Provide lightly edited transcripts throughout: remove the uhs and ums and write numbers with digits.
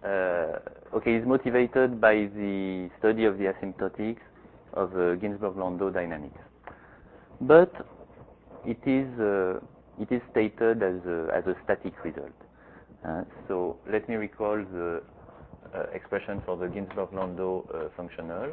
okay, is motivated by the study of the asymptotics of Ginzburg-Landau dynamics. But it is stated as a static result. So let me recall the expression for the Ginzburg-Landau functional.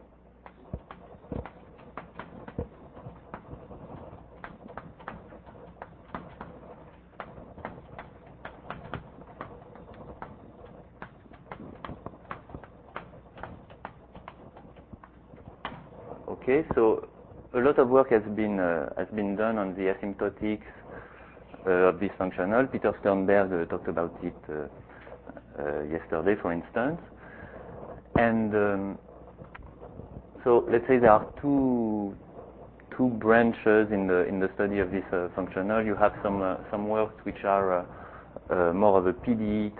Okay, so a lot of work has been done on the asymptotics of this functional. Peter Sternberg talked about it yesterday, for instance. And so let's say there are two branches in the study of this functional. You have some works which are more of a PDE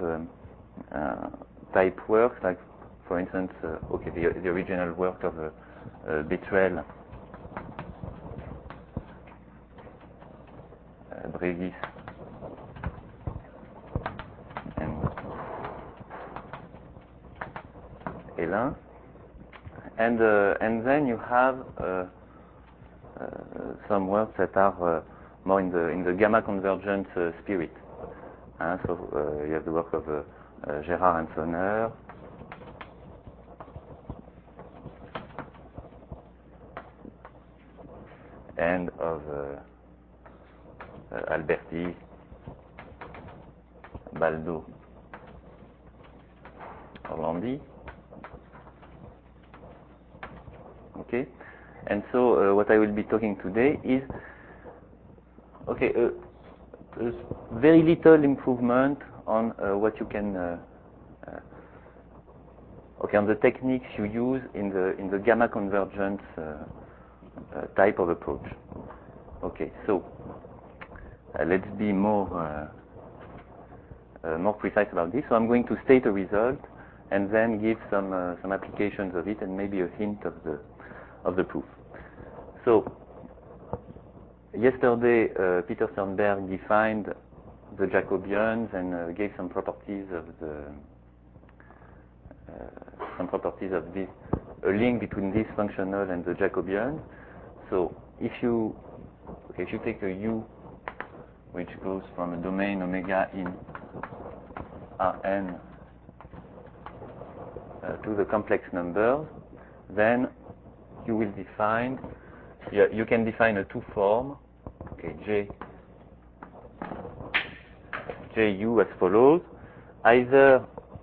type works, like for instance, okay, the original work of Betrel, Brevis, and Hélin, and then you have some works that are more in the gamma convergence spirit. So you have the work of Gérard and Sonner, and of Alberti, Baldo, Orlandi. Okay, and so what I will be talking today is, okay, very little improvement on what you can, okay, on the techniques you use in the gamma convergence type of approach. Okay, so let's be more precise about this. So I'm going to state a result and then give some applications of it and maybe a hint of the proof. So yesterday Peter Sternberg defined the Jacobians and gave some properties of this, a link between this functional and the Jacobian. So if you take a U which goes from a domain omega in Rn to the complex numbers, then you will define, you can define a two-form, okay, Ju as follows. Either,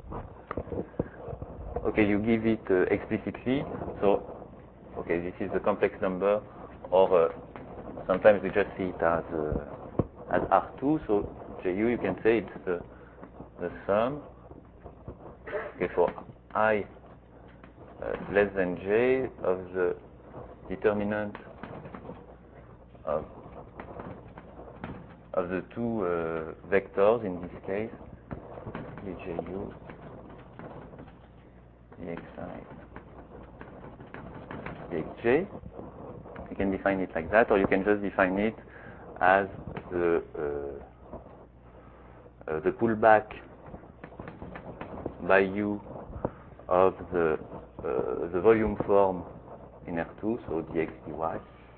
okay, you give it explicitly, so, okay, this is the complex number, or sometimes we just see it as R2, so Ju, you can say it's the sum, okay, for I less than J of the determinant of the two vectors, in this case, Ju, dxi, dxj. You can define it like that, or you can just define it as the pullback by U of the volume form in R2, so dx dy.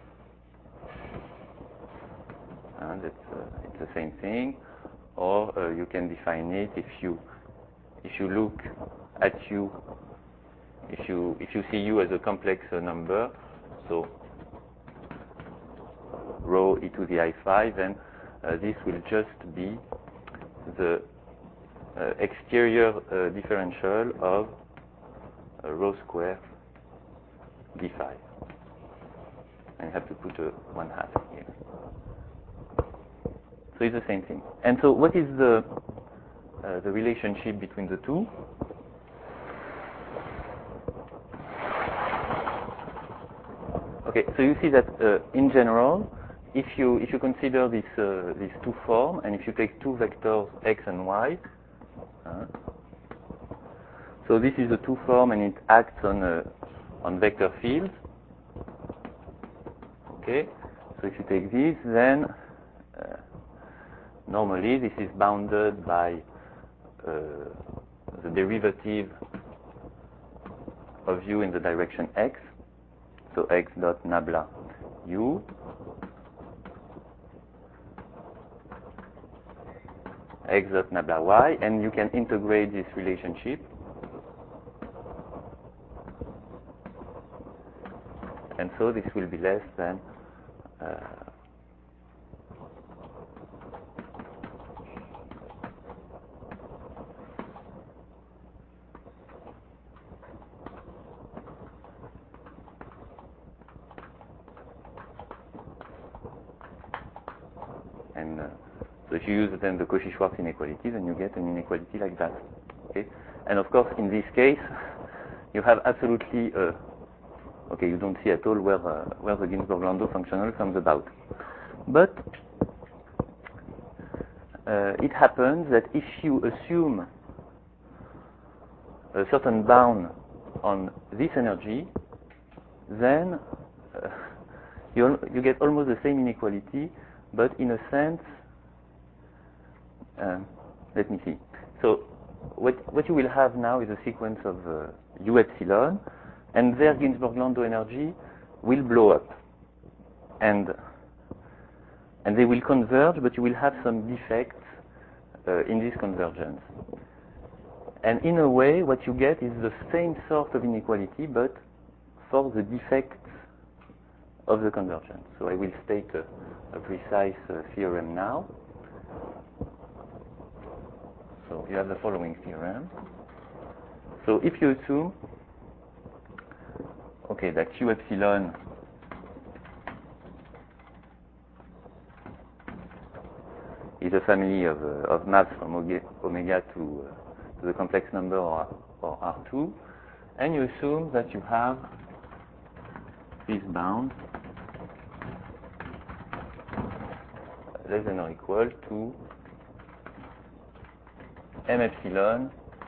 And it's the same thing. Or you can define it if you look at U, if you see U as a complex number, so rho e to the I5, then this will just be the exterior differential of rho square d5. And you have to put a 1/2 here. So it's the same thing. And so what is the relationship between the two? Okay, so you see that in general, if you consider these two forms, and if you take two vectors x and y, so this is a two form and it acts on vector fields. Okay, so if you take this, then normally this is bounded by derivative of u in the direction x, so x dot nabla u, x dot nabla y, and you can integrate this relationship, and so this will be less than so if you use then the Cauchy-Schwarz inequality, then you get an inequality like that. Okay, and of course in this case you have absolutely okay, you don't see at all where the Ginzburg-Landau functional comes about, but it happens that if you assume a certain bound on this energy, then you get almost the same inequality, but in a sense, let me see. So what you will have now is a sequence of u epsilon, and their Ginzburg-Landau energy will blow up, and they will converge, but you will have some defects in this convergence. And in a way, what you get is the same sort of inequality, but for the defects of the convergence. So I will state a precise theorem now. So you have the following theorem. So if you assume, okay, that q epsilon is a family of maps from omega to the complex number or R2, and you assume that you have this bound less than or equal to m epsilon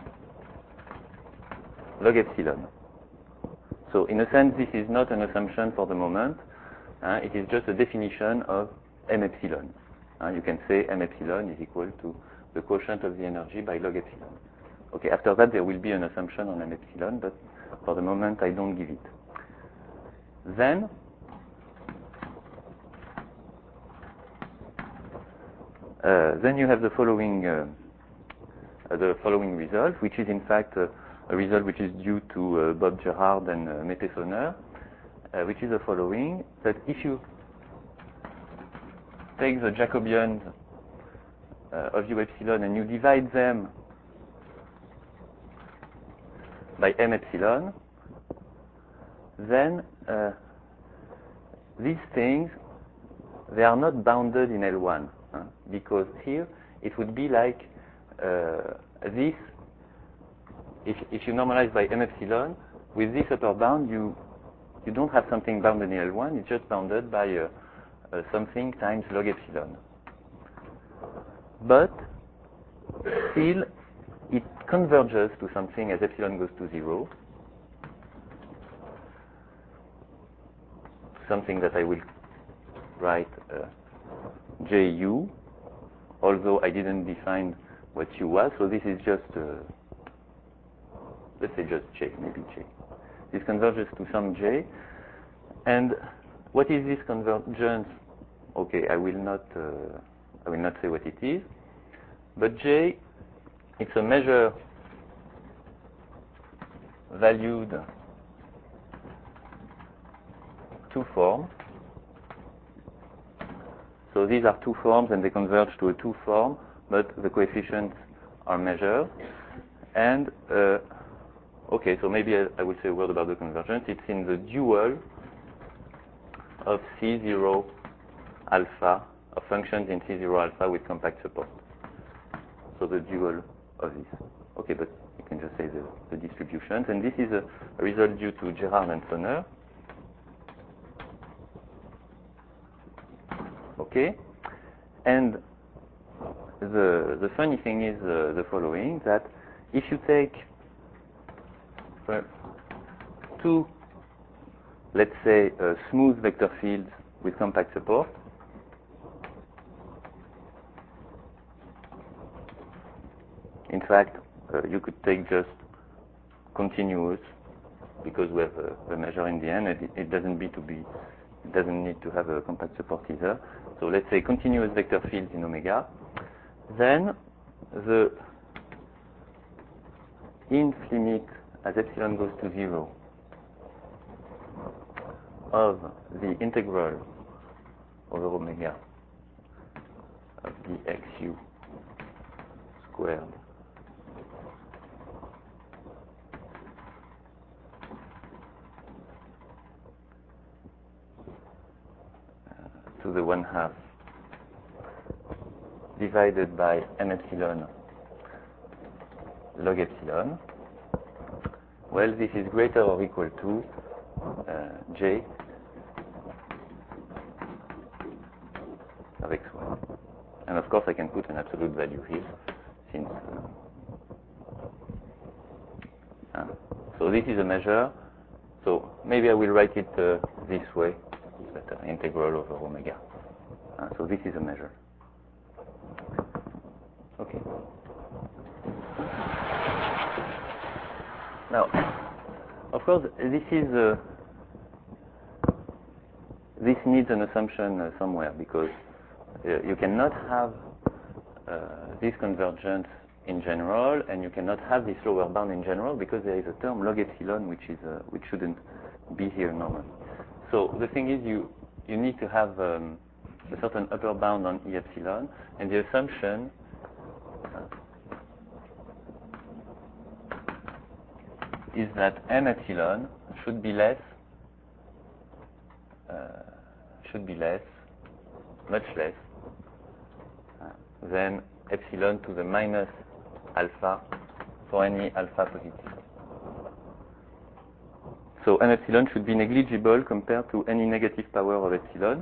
log epsilon. So in a sense, this is not an assumption for the moment. It is just a definition of m epsilon. You can say m epsilon is equal to the quotient of the energy by log epsilon. Okay, after that there will be an assumption on m epsilon, but for the moment I don't give it. Then you have the following result, which is in fact a result which is due to Bob Gerard and Mette Sonner, which is the following: that if you take the Jacobians of u epsilon and you divide them by m epsilon, then these things, they are not bounded in L1, because here it would be like this. If you normalize by m epsilon, with this upper bound, you don't have something bounded in L1, it's just bounded by something times log epsilon. But still, it converges to something as epsilon goes to 0, something that I will write Ju, although I didn't define what U was, so this is just, let's say just J, maybe J. This converges to some J, and what is this convergence? Okay, I will not say what it is, but J, it's a measure valued two forms. So these are two forms and they converge to a two form, but the coefficients are measured. And okay, so maybe I will say a word about the convergence. It's in the dual of C0 alpha, of functions in C0 alpha with compact support. So the dual of this. Okay, but you can just say the distributions. And this is a result due to Gerard and Sonner. Okay, and the funny thing is the following, that if you take two, let's say, smooth vector fields with compact support, in fact, you could take just continuous, because we have a measure in the end, and it doesn't need to have a compact support either. So let's say continuous vector fields in omega. Then the inf limit as epsilon goes to 0 of the integral over omega of dxu squared to the 1/2 divided by m epsilon log epsilon. Well, this is greater or equal to j of x1. And of course I can put an absolute value here, since so this is a measure. So maybe I will write it this way, that integral over omega. So this is a measure. Okay. Now, of course, this needs an assumption somewhere, because you cannot have this convergence in general, and you cannot have this lower bound in general, because there is a term log epsilon which shouldn't be here normally. So the thing is, you need to have a certain upper bound on E epsilon, and the assumption is that M epsilon should be less, much less than epsilon to the minus alpha for any alpha positive. So M epsilon should be negligible compared to any negative power of epsilon.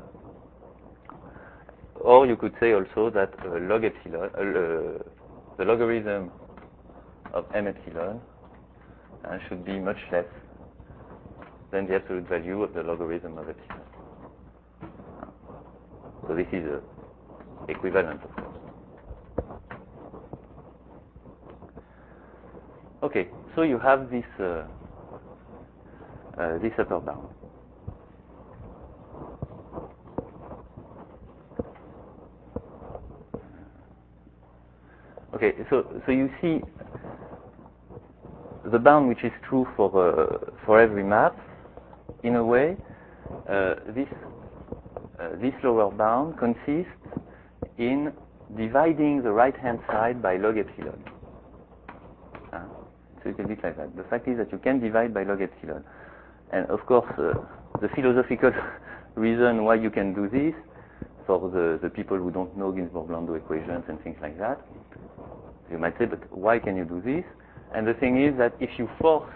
Or you could say also that log epsilon, the logarithm of M epsilon should be much less than the absolute value of the logarithm of epsilon. So this is equivalent, of course. Okay, so you have this this upper bound. Okay, so you see the bound which is true for every map. In a way, this lower bound consists in dividing the right-hand side by log epsilon. It's a little bit like that. The fact is that you can divide by log epsilon. And of course, the philosophical reason why you can do this, for the people who don't know Ginzburg-Landau equations and things like that, you might say, but why can you do this? And the thing is that if you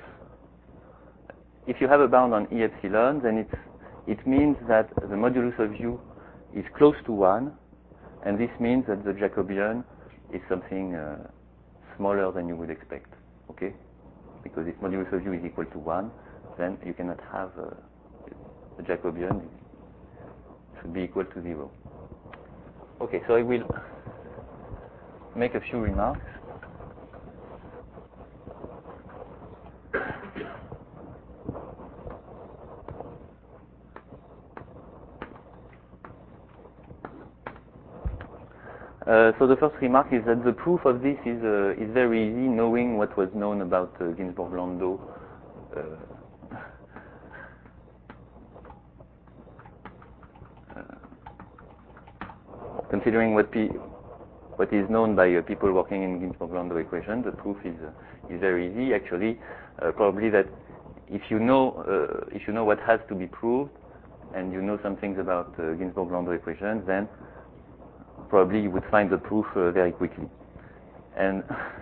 have a bound on E epsilon, then it means that the modulus of U is close to 1, and this means that the Jacobian is something smaller than you would expect. Okay? Because if modulus of U is equal to 1, then you cannot have the Jacobian should be equal to 0. Okay, so I will make a few remarks. So the first remark is that the proof of this is very easy, knowing what was known about Ginzburg-Landau. Considering what is known by people working in Ginzburg-Landau equations, the proof is very easy. Actually, probably that if you know what has to be proved, and you know some things about Ginzburg-Landau equations, then probably you would find the proof very quickly. And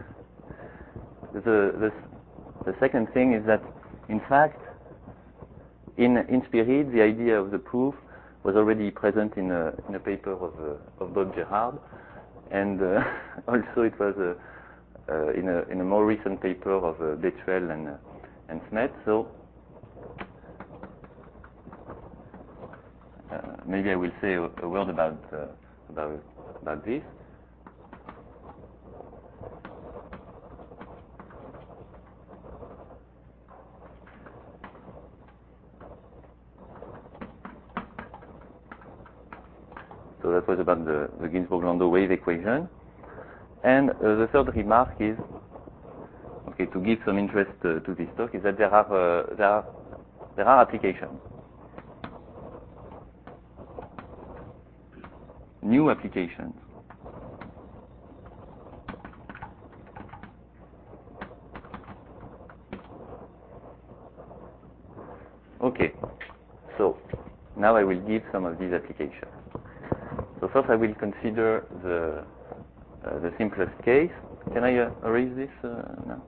the second thing is that, in fact, in Spirit, the idea of the proof was already present in a paper of Bob Gerhard, and also it was in a more recent paper of Bethuel and Smet. So maybe I will say a word about this. So that was about the Ginzburg-Landau wave equation. And the third remark is, okay, to give some interest to this talk, is that there are applications, new applications. Okay, so now I will give some of these applications. So first I will consider the simplest case. Can I erase this now?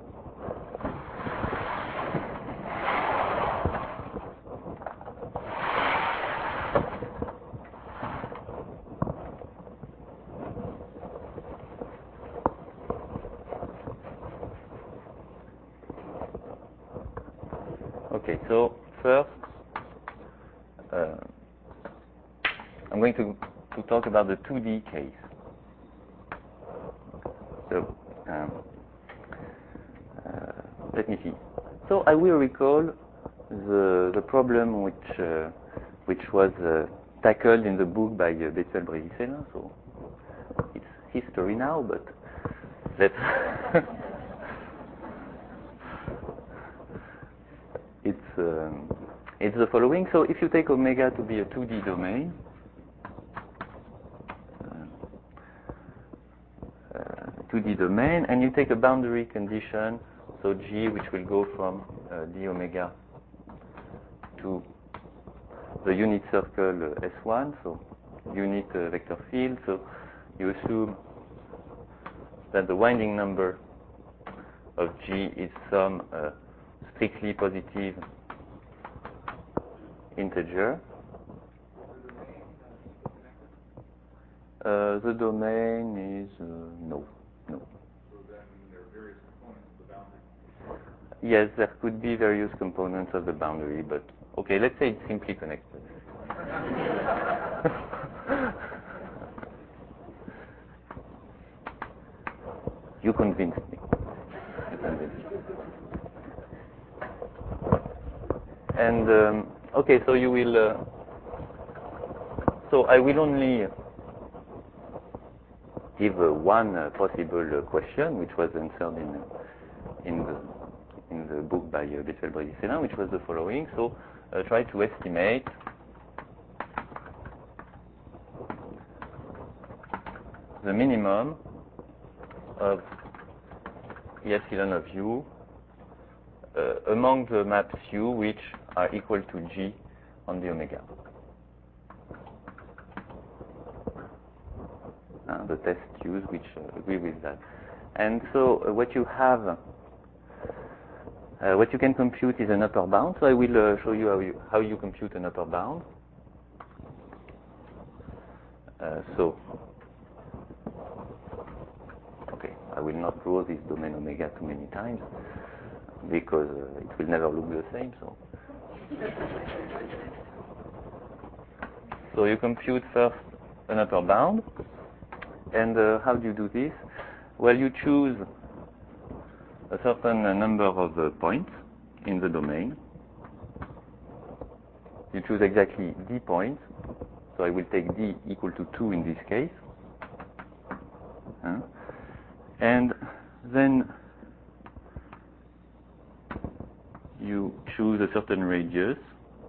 Okay, so first I'm going to talk about the 2D case. So let me see. So I will recall the problem which was tackled in the book by Bethuel-Brezicella. So it's history now, but let's it's the following. So if you take omega to be a 2D domain, 2D domain, and you take a boundary condition, so G, which will go from d omega to the unit circle S1, so unit vector field. So you assume that the winding number of G is some strictly positive integer. The domain is no. So then there are various components of the boundary? Yes, there could be various components of the boundary, but okay, let's say it's simply connected. You convinced me. And okay, so you will. So I will only give one possible question, which was answered in the book by Bethuel-Brezicella, which was the following. So try to estimate the minimum of E epsilon of u among the maps u which are equal to G on the omega. The test U's which agree with that. And so what you have, what you can compute is an upper bound. So I will show you how you compute an upper bound. Okay, I will not draw this domain omega too many times because it will never look the same. So you compute first an upper bound. And how do you do this? Well, you choose a certain number of points in the domain. You choose exactly d points. So I will take d equal to 2 in this case. And then you choose a certain radius,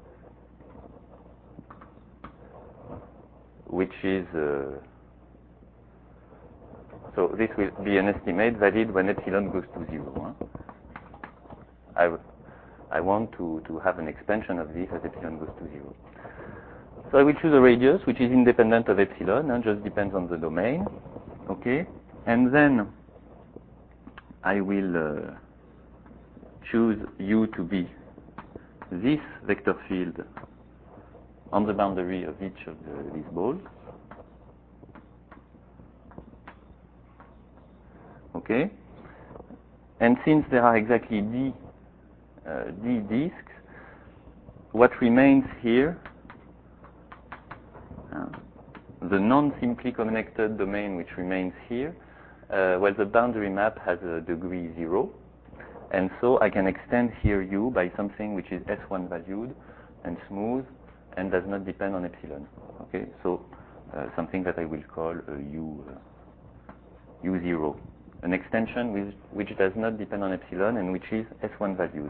which is so this will be an estimate valid when epsilon goes to 0. I want to have an expansion of this as epsilon goes to 0. So I will choose a radius which is independent of epsilon and just depends on the domain. Okay, and then I will choose u to be this vector field on the boundary of each of these balls. Okay, and since there are exactly d disks, what remains here, the non-simply connected domain which remains here, well, the boundary map has a degree 0, and so I can extend here u by something which is S1 valued and smooth and does not depend on epsilon. Okay, so something that I will call U0, an extension which does not depend on epsilon and which is S1 valued.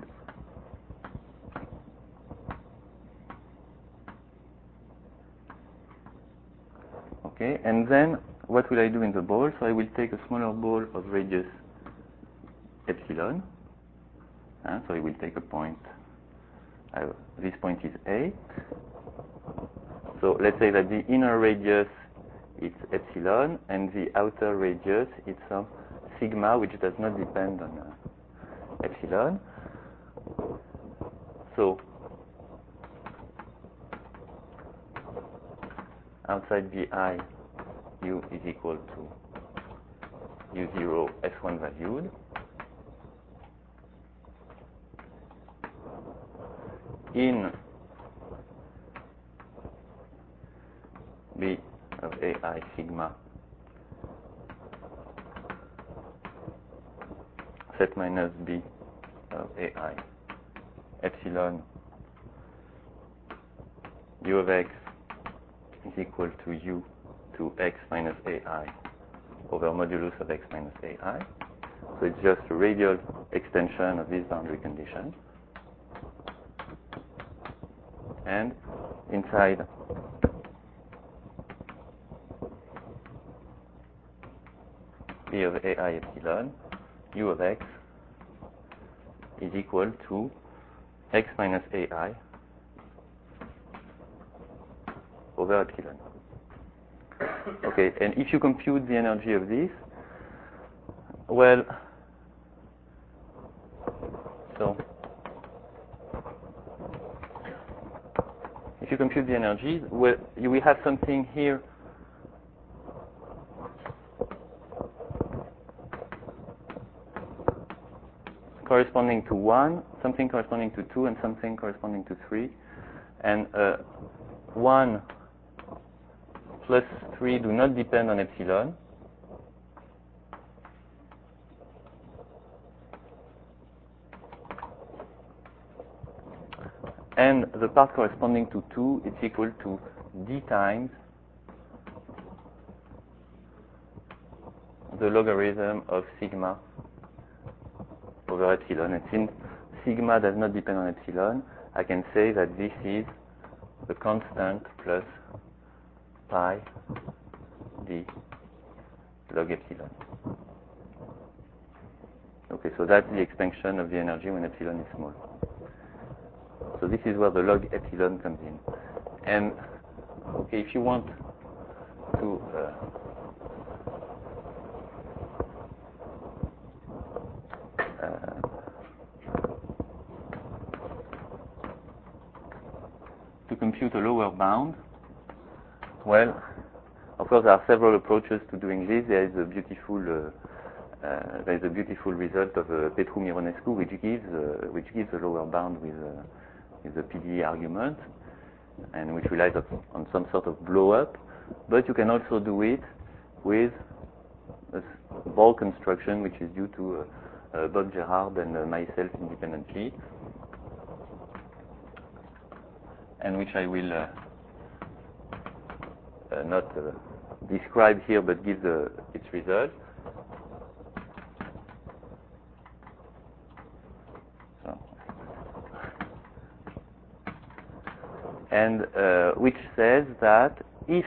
Okay, and then what will I do in the ball? So I will take a smaller ball of radius epsilon. So I will take a point. This point is A. So let's say that the inner radius is epsilon, and the outer radius is some sigma, which does not depend on epsilon. So outside VI, U is equal to U0 S1 valued. In B of AI sigma set minus B of AI epsilon U of X is equal to U to X minus AI over modulus of X minus AI. So it's just a radial extension of this boundary condition. And inside B of AI epsilon, U of X is equal to X minus AI over epsilon. Okay, and if you compute the energy of this, well, so if you compute the energies, well, you will have something here corresponding to 1, something corresponding to 2, and something corresponding to 3. And 1 plus 3 do not depend on epsilon. And the part corresponding to 2 is equal to d times the logarithm of sigma over epsilon. And since sigma does not depend on epsilon, I can say that this is the constant plus pi d log epsilon. Okay, so that's the extension of the energy when epsilon is small. So this is where the log epsilon comes in. And okay, if you want to compute a lower bound, well, of course, there are several approaches to doing this. There is a beautiful result of Petru-Mironescu, which gives a lower bound with the PDE argument, and which relies on some sort of blow-up. But you can also do it with a ball construction, which is due to Bob Gerard and myself independently, and which I will not describe here, but give its result. And which says that if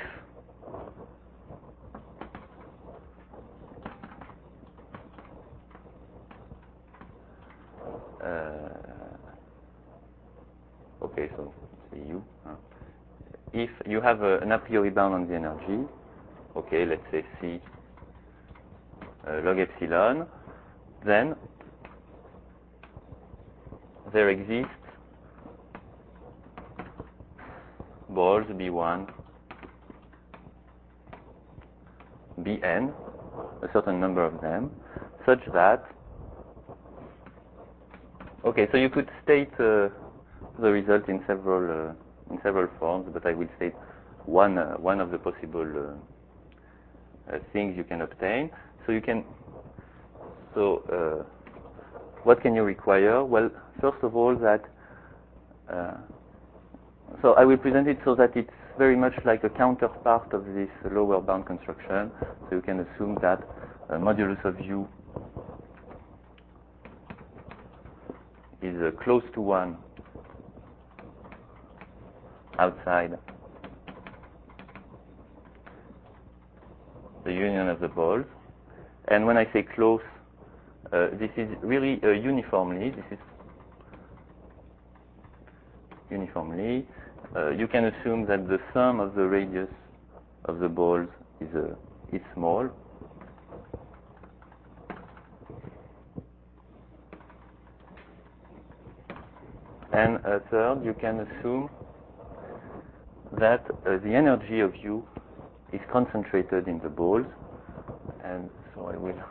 okay, so say U. If you have an a priori bound on the energy, okay, let's say C log epsilon, then there exists balls B1, Bn, a certain number of them, such that, okay, so you could state the result in several forms, but I will state one of the possible things you can obtain. So what can you require? Well, first of all, that So I will present it so that it's very much like a counterpart of this lower bound construction. So you can assume that modulus of u is close to 1 outside the union of the balls. And when I say close, this is really uniformly. This is uniformly. You can assume that the sum of the radius of the balls is small. And third, you can assume that the energy of U is concentrated in the balls. And so I will...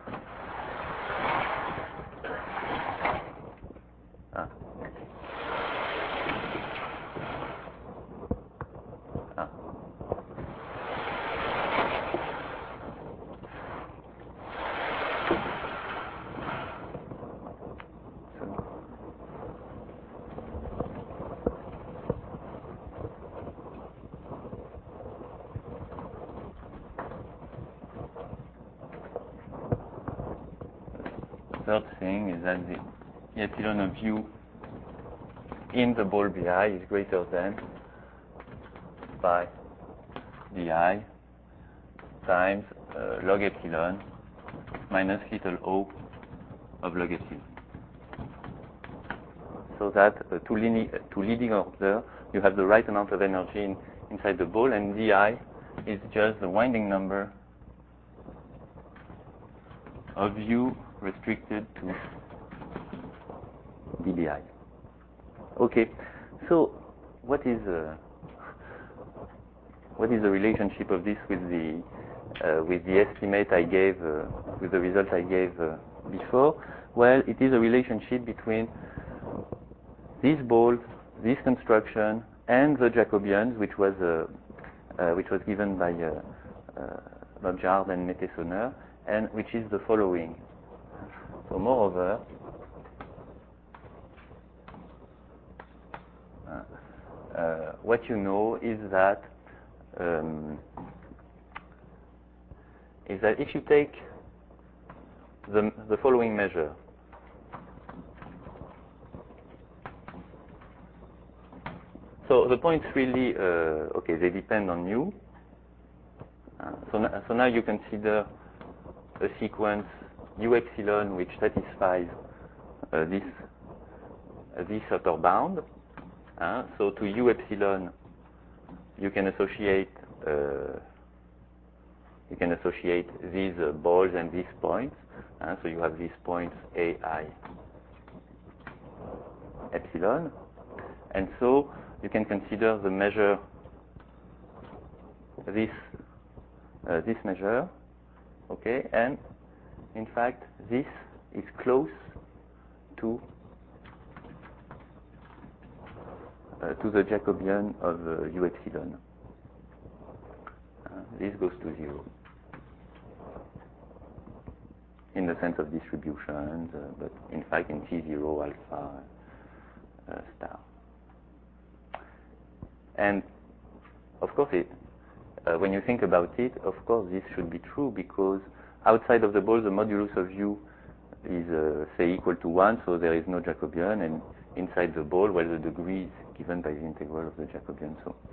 Third thing is that the epsilon of U in the ball BI is greater than pi di times log epsilon minus little o of log epsilon. So that to leading order, you have the right amount of energy inside the ball, and di is just the winding number of U restricted to dBi. Okay, so what is the relationship of this with the estimate I gave, with the result I gave before? Well, it is a relationship between these balls, this construction, and the Jacobians, which was given by Lodjard and Mété-Sonner, and which is the following. So moreover, what you know is that if you take the following measure, so the points really, okay, they depend on U. So now you consider a sequence U epsilon which satisfies this upper bound. So to U epsilon, you can associate these balls and these points. So you have these points AI epsilon, and so you can consider the measure this measure, okay, and in fact this is close to the Jacobian of U epsilon. This goes to 0 in the sense of distributions, but in fact in T0 alpha star. And of course, when you think about it, of course this should be true, because outside of the ball the modulus of U is say equal to 1, so there is no Jacobian, and inside the ball, well, the degree is given by the integral of the Jacobian.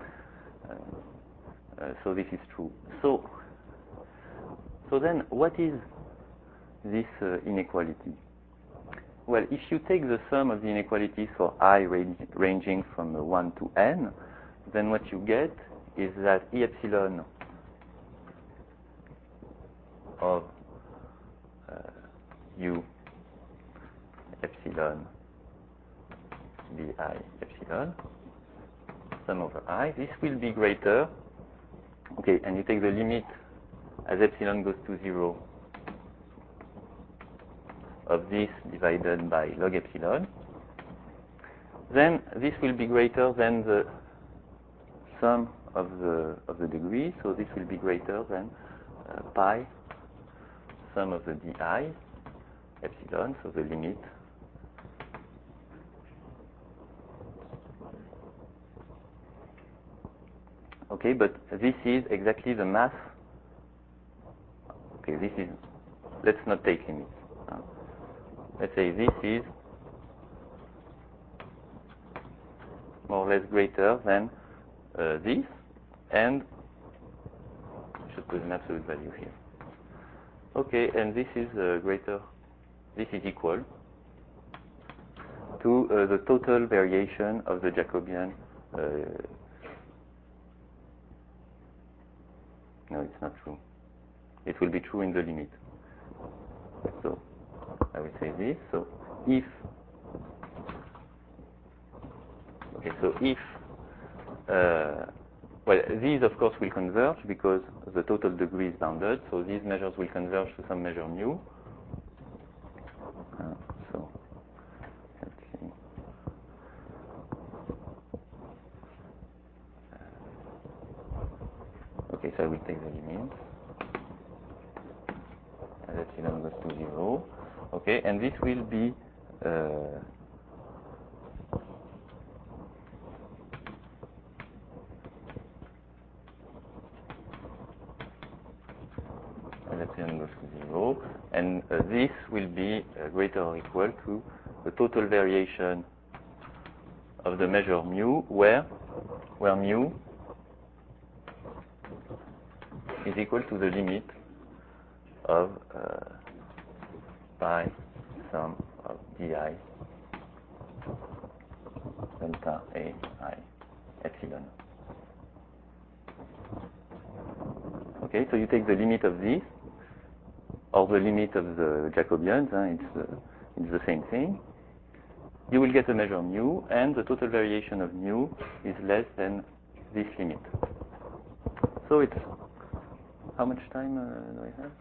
So this is true. So then, what is this inequality? Well, if you take the sum of the inequalities for I ranging from 1 to n, then what you get is that E epsilon of U epsilon bi epsilon sum over I, this will be greater, okay, and you take the limit as epsilon goes to 0 of this divided by log epsilon, then this will be greater than the sum of the degree, so this will be greater than pi sum of the di epsilon, so the limit Okay, but this is exactly the mass. Okay, this is, let's not take limits. Let's say this is more or less greater than this, and I should put an absolute value here. Okay, and this is greater, this is equal to the total variation of the Jacobian. No, it's not true. It will be true in the limit. So I will say this. So if, okay, so if, well, these of course will converge because the total degree is bounded. So these measures will converge to some measure mu. So let's see. Okay, so I will take the limit. As epsilon goes to 0. Okay, and this will be as epsilon goes to 0, and this will be greater or equal to the total variation of the measure mu, where mu is equal to the limit of pi sum of di delta a I epsilon. Okay, so you take the limit of this, or the limit of the Jacobians, it's the same thing. You will get a measure mu, and the total variation of mu is less than this limit. So it's, how much time do I have?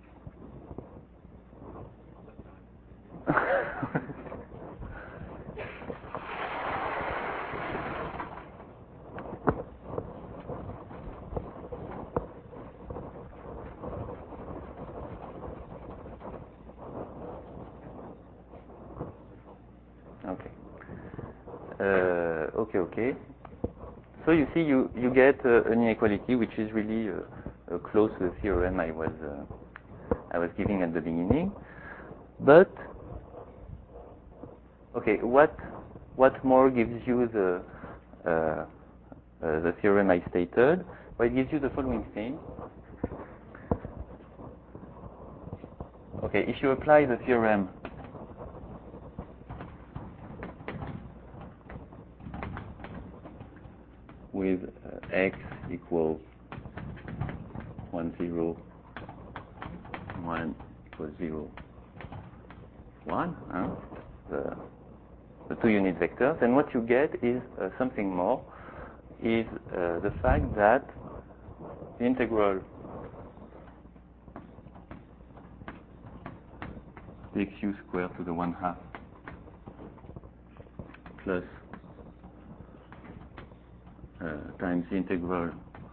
Okay. So you see, you get an inequality which is really close to the theorem I was giving at the beginning. But okay, what more gives you the theorem I stated? Well, it gives you the following thing. Okay, if you apply the theorem with x equals 1, 0, 1 equals 0, 1, the two unit vectors, and what you get is something more, is the fact that the integral xu squared to the 1/2 plus times the integral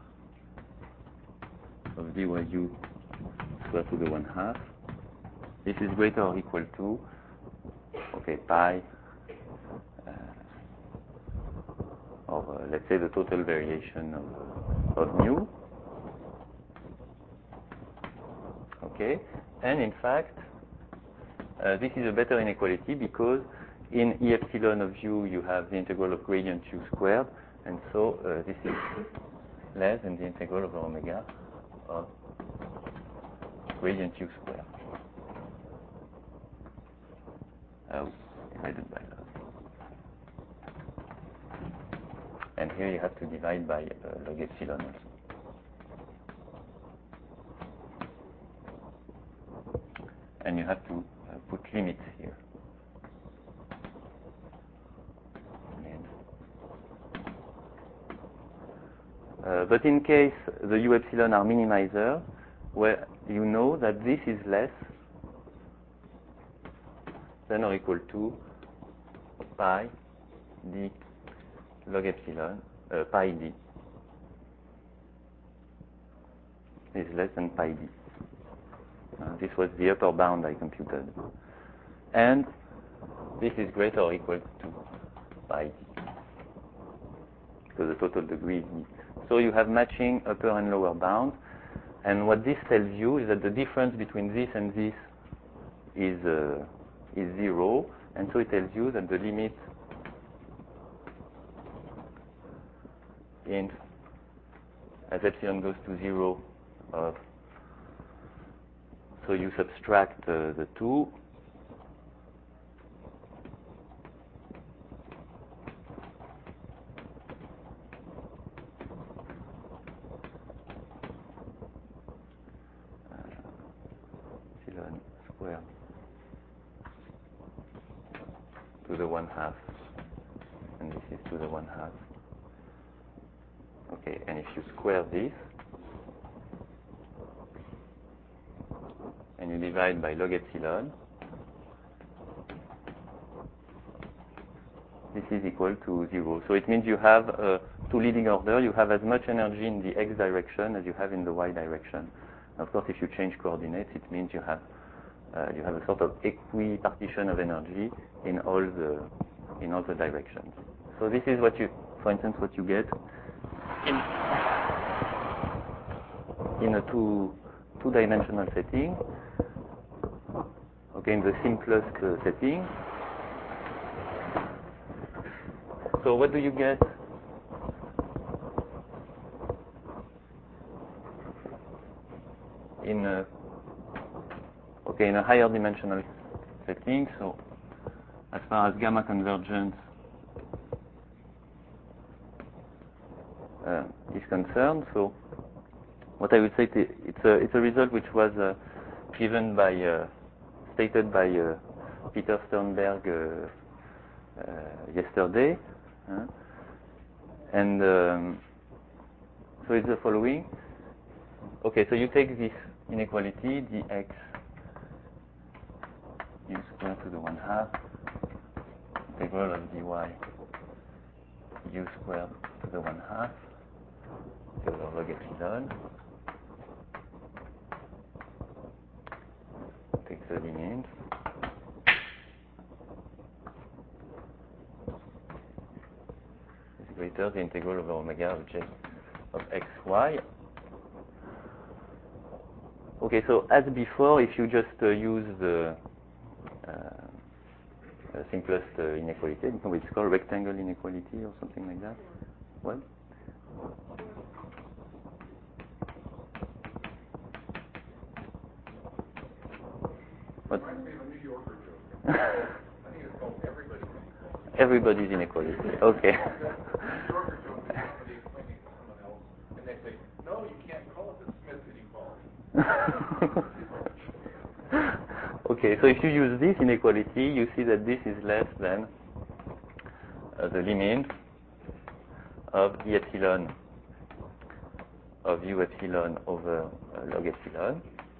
of dyu squared to the 1/2. This is greater or equal to, okay, pi, or let's say the total variation of mu. Okay, and in fact, this is a better inequality because in E epsilon of u you have the integral of gradient u squared, and so this is less than the integral of omega of gradient u squared. Divided by log. And here you have to divide by log epsilon also. And you have to put limits here. But in case the u epsilon are minimizer, where you know that this is less than or equal to pi d log epsilon, pi d is less than pi d. This was the upper bound I computed. And this is greater or equal to pi d, because the total degree is d. So you have matching upper and lower bounds. And what this tells you is that the difference between this and this is 0. And so it tells you that the limit in as epsilon goes to 0 of, so you subtract the 2, epsilon squared to the 1/2, and this is to the 1/2. Okay, and if you square this, and you divide by log epsilon, this is equal to 0. So it means you have, to leading order, you have as much energy in the x direction as you have in the y direction. Of course, if you change coordinates, it means you have a sort of equipartition of energy in all the directions. So this is what you, for instance, what you get in a two-dimensional setting. Okay, in the simplest setting. So what do you get? In a higher dimensional setting, so as far as gamma convergence is concerned, so what I would say, it's a result which was given by, stated by Peter Sternberg yesterday, and so it's the following. Okay, so you take this inequality, dx u squared to the 1/2 integral of dy u squared to the 1/2 over log epsilon. Take the limit. Is greater the integral over omega of j of xy. Okay, so as before, if you just use the simplest inequality, it's called rectangle inequality or something like that. What? What? Reminds me of a New Yorker joke. I think it's called Everybody's inequality. Okay. New Yorker joke is somebody explaining to someone else, and they say, "No, you can't call it the Smith inequality." Okay, so if you use this inequality, you see that this is less than the limit of E epsilon of u epsilon over log epsilon.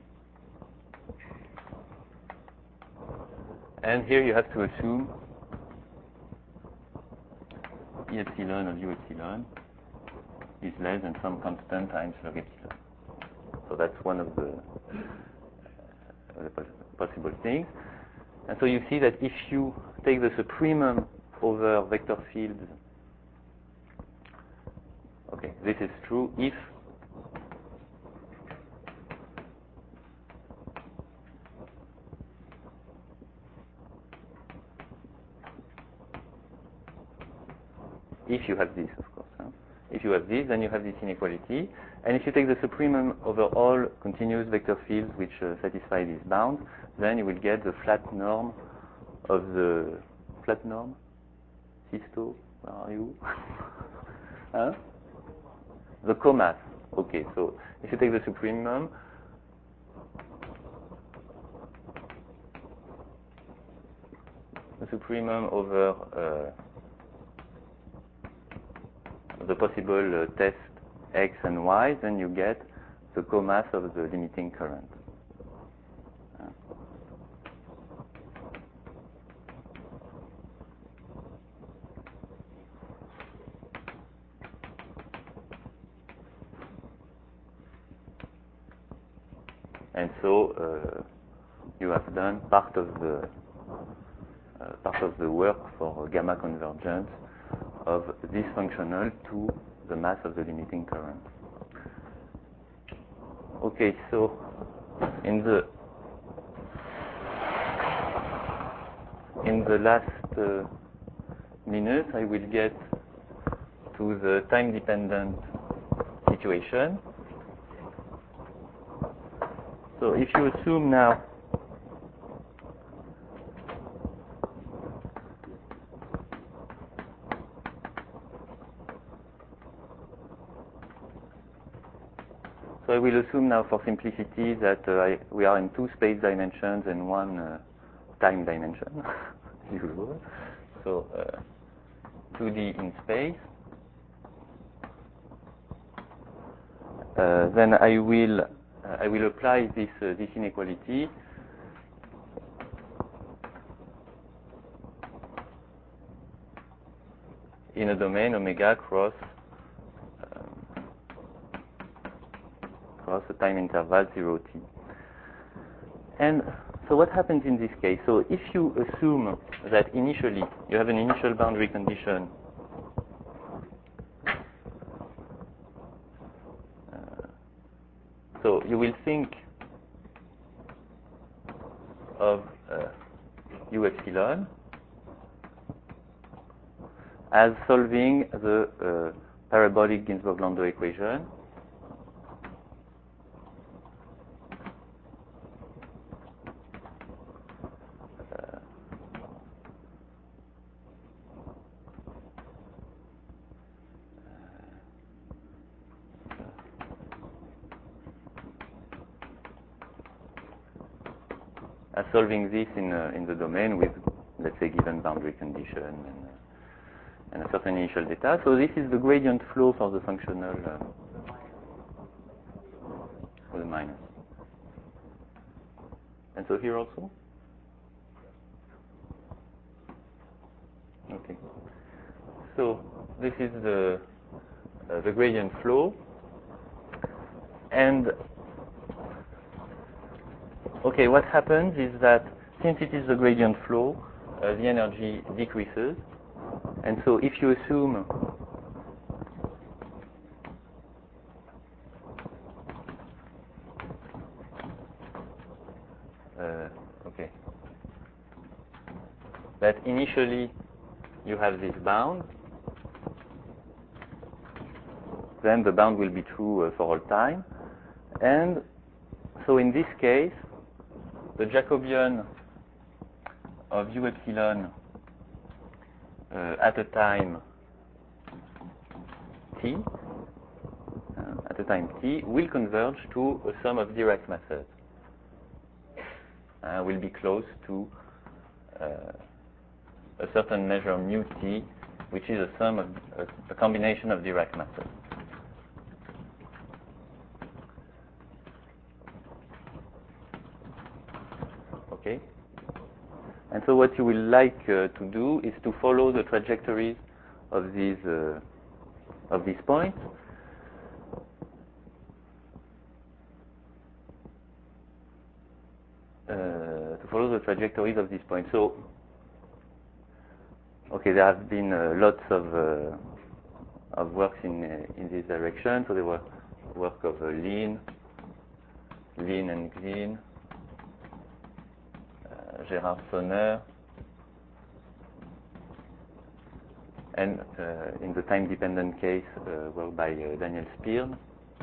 And here you have to assume E epsilon of u epsilon is less than some constant times log epsilon. So that's one of the possible things. And so you see that if you take the supremum over vector fields, okay, this is true if you have this, of course. If you have this, then you have this inequality. And if you take the supremum over all continuous vector fields which satisfy these bounds, then you will get the flat norm of the flat norm. Sisto, where are you? Huh? The comass. Okay, so if you take the supremum, over the possible test x and y, then you get the comass of the limiting current. And so you have done part of the work for gamma convergence of this functional to the mass of the limiting current. Okay, so in the last minute, I will get to the time-dependent situation. So if you assume now so I will assume now for simplicity that we are in 2 space dimensions and 1 time dimension, as usual. So 2D in space. Then I will apply this inequality in a domain omega cross a time interval 0t. And so what happens in this case? So if you assume that initially you have an initial boundary condition so you will think of U epsilon as solving the parabolic Ginzburg-Landau equation solving this in the domain with, let's say, given boundary condition and a certain initial data. So this is the gradient flow for the functional with a minus. And so here also? Okay. So this is the gradient flow. And okay, what happens is that since it is the gradient flow, the energy decreases. And so if you assume that initially you have this bound, then the bound will be true for all time. And so in this case, the Jacobian of U epsilon at a time t, will converge to a sum of Dirac masses. Will be close to a certain measure mu t, which is a sum of a combination of Dirac masses. Okay. And so what you will like to do is to follow the trajectories of these points. To follow the trajectories of these points. So, okay, there have been lots of works in this direction. So there were work of Lin and Glyn, Gerhard Sonner, and in the time-dependent case, work by Daniel Spearn.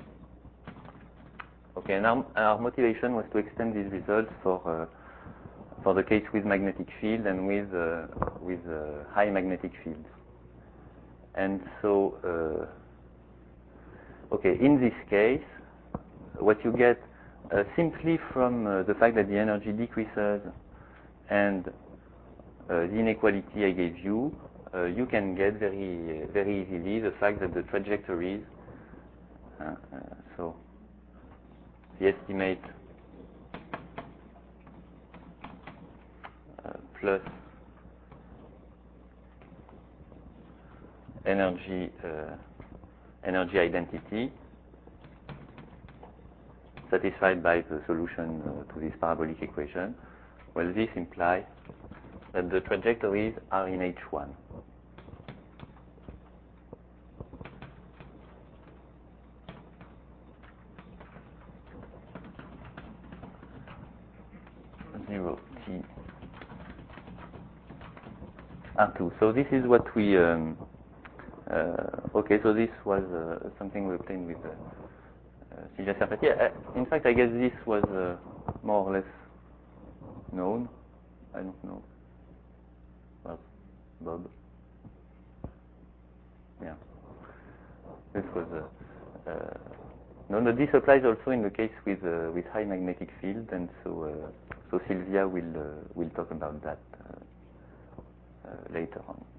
Okay, and our motivation was to extend these results for the case with magnetic field and with high magnetic fields. And so, okay, in this case, what you get simply from the fact that the energy decreases and the inequality I gave you, you can get very, very easily the fact that the trajectories, so the estimate plus energy identity satisfied by the solution to this parabolic equation. Well, this implies that the trajectories are in H1. 0 T R2. So this is what we okay, so this was something we obtained with Sylvia Serpati. In fact, I guess this was more or less known. I don't know. Well, Bob. Yeah. This was no. This applies also in the case with high magnetic field, and so Sylvia will talk about that later on.